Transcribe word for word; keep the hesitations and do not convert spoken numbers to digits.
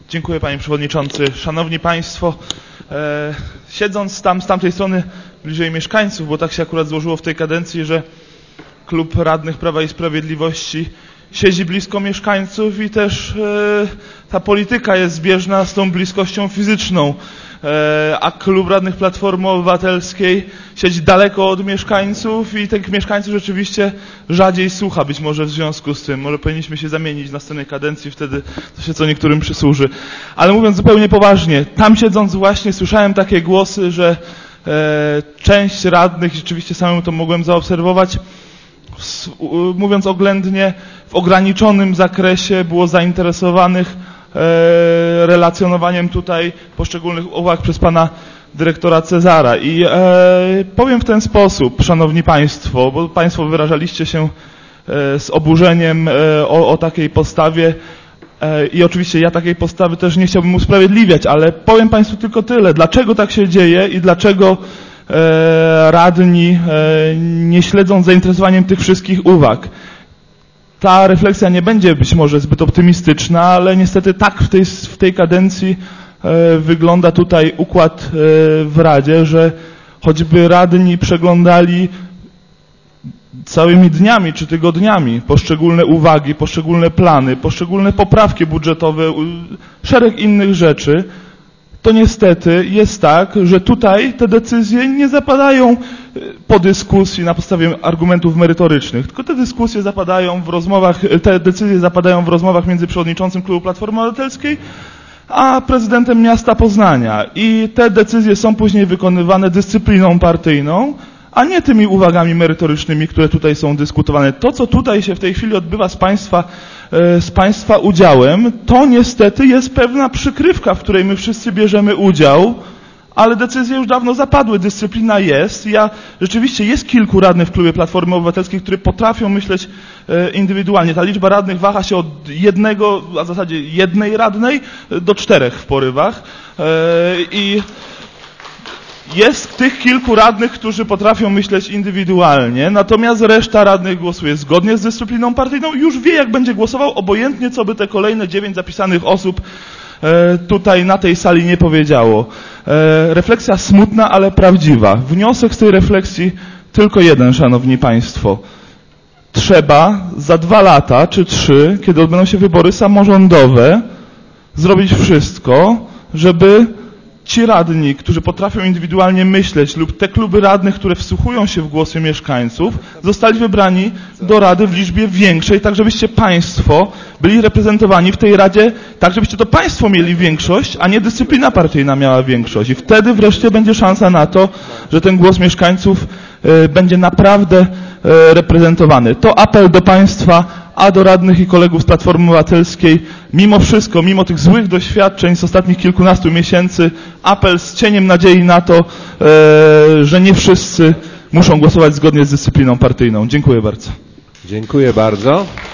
Dziękuję, panie przewodniczący. Szanowni państwo, e, siedząc tam z tamtej strony bliżej mieszkańców, bo tak się akurat złożyło w tej kadencji, że klub radnych Prawa i Sprawiedliwości siedzi blisko mieszkańców i też e, ta polityka jest zbieżna z tą bliskością fizyczną, e, a klub radnych Platformy Obywatelskiej siedzi daleko od mieszkańców i tych mieszkańców rzeczywiście rzadziej słucha, być może w związku z tym. Może powinniśmy się zamienić w następnej kadencji, wtedy to się co niektórym przysłuży. Ale mówiąc zupełnie poważnie, tam siedząc właśnie słyszałem takie głosy, że e, część radnych, rzeczywiście samemu to mogłem zaobserwować, mówiąc oględnie, w ograniczonym zakresie było zainteresowanych e, relacjonowaniem tutaj poszczególnych uwag przez pana dyrektora Cezara. I e, powiem w ten sposób, szanowni państwo, bo państwo wyrażaliście się e, z oburzeniem e, o, o takiej postawie e, i oczywiście ja takiej postawy też nie chciałbym usprawiedliwiać, ale powiem państwu tylko tyle, dlaczego tak się dzieje i dlaczego radni nie śledzą z zainteresowaniem tych wszystkich uwag. Ta refleksja nie będzie być może zbyt optymistyczna, ale niestety tak w tej, w tej kadencji wygląda tutaj układ w Radzie, że choćby radni przeglądali całymi dniami czy tygodniami poszczególne uwagi, poszczególne plany, poszczególne poprawki budżetowe, szereg innych rzeczy, to niestety jest tak, że tutaj te decyzje nie zapadają po dyskusji na podstawie argumentów merytorycznych, tylko te dyskusje zapadają w rozmowach, te decyzje zapadają w rozmowach między przewodniczącym klubu Platformy Obywatelskiej a prezydentem miasta Poznania. I te decyzje są później wykonywane dyscypliną partyjną, a nie tymi uwagami merytorycznymi, które tutaj są dyskutowane. To, co tutaj się w tej chwili odbywa z Państwa, z Państwa udziałem, to niestety jest pewna przykrywka, w której my wszyscy bierzemy udział, ale decyzje już dawno zapadły, dyscyplina jest. Ja, rzeczywiście jest kilku radnych w klubie Platformy Obywatelskiej, którzy potrafią myśleć indywidualnie. Ta liczba radnych waha się od jednego, a w zasadzie jednej radnej do czterech w porywach. I jest tych kilku radnych, którzy potrafią myśleć indywidualnie, natomiast reszta radnych głosuje zgodnie z dyscypliną partyjną i już wie, jak będzie głosował, obojętnie co by te kolejne dziewięć zapisanych osób e, tutaj na tej sali nie powiedziało. E, refleksja smutna, ale prawdziwa. Wniosek z tej refleksji tylko jeden, szanowni państwo. Trzeba za dwa lata czy trzy, kiedy odbędą się wybory samorządowe, zrobić wszystko, żeby ci radni, którzy potrafią indywidualnie myśleć, lub te kluby radnych, które wsłuchują się w głosy mieszkańców, zostali wybrani do Rady w liczbie większej, tak żebyście państwo byli reprezentowani w tej Radzie, tak żebyście to państwo mieli większość, a nie dyscyplina partyjna miała większość. I wtedy wreszcie będzie szansa na to, że ten głos mieszkańców y, będzie naprawdę y, reprezentowany. To apel do państwa, a do radnych i kolegów z Platformy Obywatelskiej, mimo wszystko, mimo tych złych doświadczeń z ostatnich kilkunastu miesięcy, apel z cieniem nadziei na to, e, że nie wszyscy muszą głosować zgodnie z dyscypliną partyjną. Dziękuję bardzo. Dziękuję bardzo.